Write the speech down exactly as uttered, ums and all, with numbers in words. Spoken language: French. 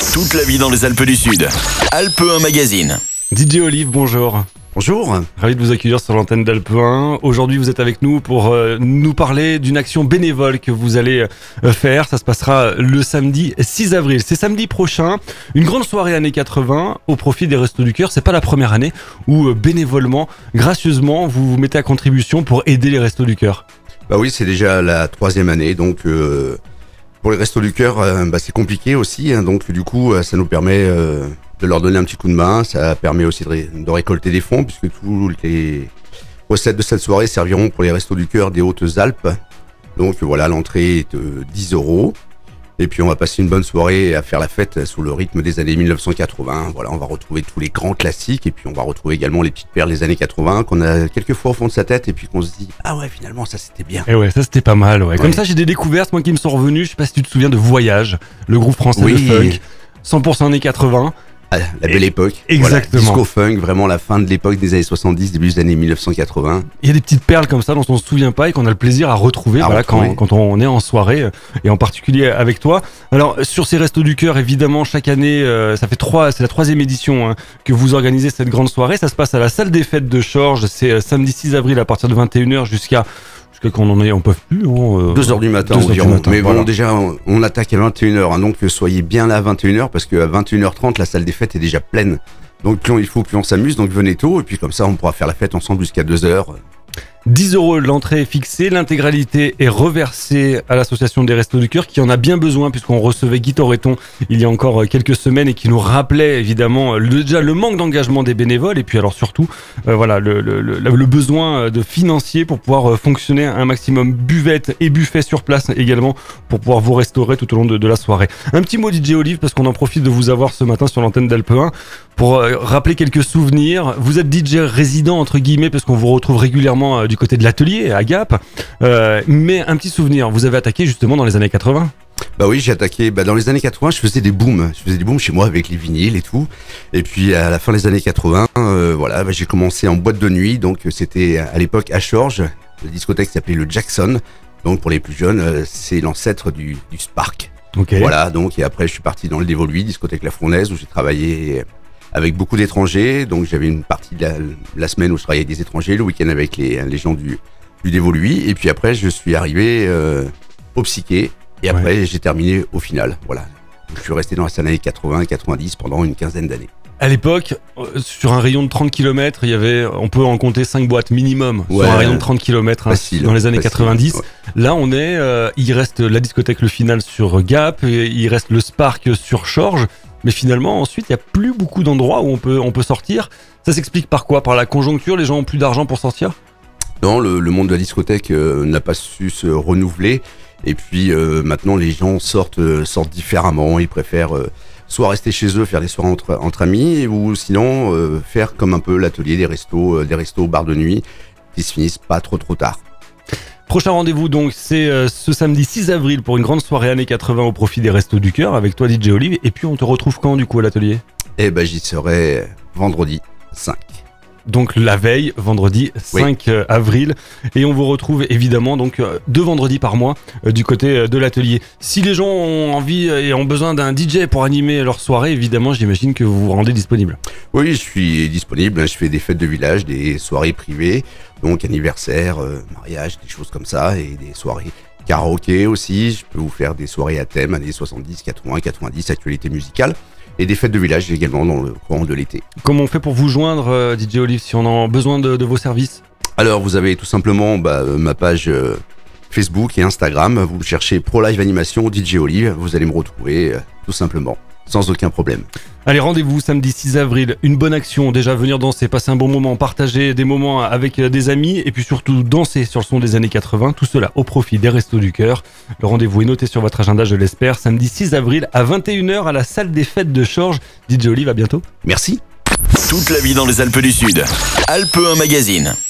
Toute la vie dans les Alpes du Sud. Alpes un Magazine. D J Olive, bonjour. Bonjour. Ravi de vous accueillir sur l'antenne d'Alpes un. Aujourd'hui, vous êtes avec nous pour euh, nous parler d'une action bénévole que vous allez euh, faire. Ça se passera le samedi six avril. C'est samedi prochain. Une grande soirée années quatre-vingts au profit des Restos du Cœur. C'est pas la première année où euh, bénévolement, gracieusement, vous vous mettez à contribution pour aider les Restos du Cœur. Bah oui, c'est déjà la troisième année, donc euh, pour les Restos du Cœur, euh, bah, c'est compliqué aussi, hein, donc du coup, euh, ça nous permet euh, de leur donner un petit coup de main. Ça permet aussi de, ré- de récolter des fonds, puisque toutes les recettes de cette soirée serviront pour les Restos du Cœur des Hautes-Alpes. Donc voilà, l'entrée est de dix euros. Et puis on va passer une bonne soirée à faire la fête sous le rythme des années dix-neuf cent quatre-vingts. Voilà, on va retrouver tous les grands classiques et puis on va retrouver également les petites perles des années quatre-vingts qu'on a quelques fois au fond de sa tête et puis qu'on se dit ah ouais, finalement ça c'était bien. Et ouais, ça c'était pas mal. Ouais. Comme Ouais. ça, j'ai des découvertes moi qui me sont revenues. Je sais pas si tu te souviens de Voyage, le groupe français Oui. de funk, cent pour cent années quatre-vingts. Ah, la belle époque. Exactement. Voilà, disco funk, vraiment la fin de l'époque des années soixante-dix, début des années dix-neuf cent quatre-vingts. Il y a des petites perles comme ça dont on se souvient pas et qu'on a le plaisir à retrouver, À voilà, retrouver. Quand, quand on est en soirée euh, et en particulier avec toi. Alors sur ces Restos du Cœur, évidemment, chaque année, euh, ça fait trois, c'est la troisième édition hein, que vous organisez cette grande soirée. Ça se passe à la salle des fêtes de Chorges. C'est euh, samedi six avril à partir de vingt et une heures jusqu'à jusqu'à quand on en est, on peut plus. Hein, euh, deux heures du matin deux heures du environ. matin, Mais voilà. bon, déjà, on, on attaque à vingt et une heures, hein, donc soyez bien là à vingt et une heures parce qu'à vingt et une heures trente, la salle des fêtes est déjà pleine. Donc plus on, il faut, plus on s'amuse, donc venez tôt, et puis comme ça, on pourra faire la fête ensemble jusqu'à deux heures. dix euros l'entrée est fixée, l'intégralité est reversée à l'association des Restos du Cœur qui en a bien besoin puisqu'on recevait Guy Torreton il y a encore quelques semaines et qui nous rappelait évidemment le, déjà le manque d'engagement des bénévoles et puis alors surtout euh, voilà le, le, le, le besoin de financier pour pouvoir fonctionner un maximum buvette et buffet sur place également pour pouvoir vous restaurer tout au long de, de la soirée. Un petit mot D J Olive parce qu'on en profite de vous avoir ce matin sur l'antenne d'Alpes un pour euh, rappeler quelques souvenirs. Vous êtes D J résident entre guillemets parce qu'on vous retrouve régulièrement euh, du côté de l'atelier à Gap, euh, mais un petit souvenir, vous avez attaqué justement dans les années quatre-vingts. Bah oui, j'ai attaqué, bah dans les années quatre-vingts, je faisais des booms, je faisais des booms chez moi avec les vinyles et tout, et puis à la fin des années quatre-vingts, euh, voilà, bah, j'ai commencé en boîte de nuit, donc c'était à l'époque à Chorges, la discothèque s'appelait le Jackson, donc pour les plus jeunes, euh, c'est l'ancêtre du, du Spark. Ok. Voilà, donc et après je suis parti dans le Dévoluy, discothèque La Fournaise, où j'ai travaillé avec beaucoup d'étrangers. Donc j'avais une partie de la, la semaine où je travaillais avec des étrangers, le week-end avec les, les gens du, du Dévoluy. Et puis après je suis arrivé euh, au Psyché. Et après Ouais. j'ai terminé au final. Voilà. Donc, je suis resté dans la scène années quatre-vingts quatre-vingt-dix pendant une quinzaine d'années. À l'époque, euh, sur un rayon de trente kilomètres, il y avait, on peut en compter cinq boîtes minimum Ouais. sur un rayon de trente kilomètres hein, Facile, dans les années facile, quatre-vingt-dix. ouais. Là, on est, euh, il reste la discothèque Le Final sur Gap, et il reste le Spark sur Chorges. Mais finalement, ensuite, il n'y a plus beaucoup d'endroits où on peut, on peut sortir. Ça s'explique par quoi? Par la conjoncture, les gens ont plus d'argent pour sortir? Non, le, le monde de la discothèque euh, n'a pas su se renouveler. Et puis euh, maintenant, les gens sortent, euh, sortent différemment. Ils préfèrent euh, soit rester chez eux, faire des soirées entre, entre amis, ou sinon euh, faire comme un peu l'atelier des restos, euh, des restos bars de nuit, qui se finissent pas trop trop tard. Prochain rendez-vous donc c'est euh, ce samedi six avril pour une grande soirée années quatre-vingts au profit des Restos du Cœur avec toi D J Olive. Et puis on te retrouve quand du coup à l'atelier? Et ben j'y serai vendredi cinq. Donc la veille, vendredi cinq avril. Et on vous retrouve évidemment donc euh, deux vendredis par mois euh, du côté euh, de l'atelier. Si les gens ont envie et ont besoin d'un D J pour animer leur soirée, évidemment j'imagine que vous vous rendez disponible. Oui, je suis disponible. Je fais des fêtes de village, des soirées privées, donc anniversaire, euh, mariage, des choses comme ça, et des soirées karaoké aussi. Je peux vous faire des soirées à thème, années soixante-dix, quatre-vingts, quatre-vingt-dix, actualité musicale, et des fêtes de village également dans le courant de l'été. Comment on fait pour vous joindre euh, D J Olive si on a besoin de, de vos services? Alors, vous avez tout simplement bah, euh, ma page euh, Facebook et Instagram. Vous cherchez Pro Live Animation D J Olive, vous allez me retrouver euh, tout simplement, sans aucun problème. Allez, rendez-vous samedi six avril, une bonne action, déjà venir danser, passer un bon moment, partager des moments avec des amis et puis surtout danser sur le son des années quatre-vingts, tout cela au profit des Restos du Cœur. Le rendez-vous est noté sur votre agenda, je l'espère, samedi six avril à vingt et une heures à la salle des fêtes de Chorges. D J Olive, à bientôt. Merci. Toute la vie dans les Alpes du Sud. Alpes un Magazine.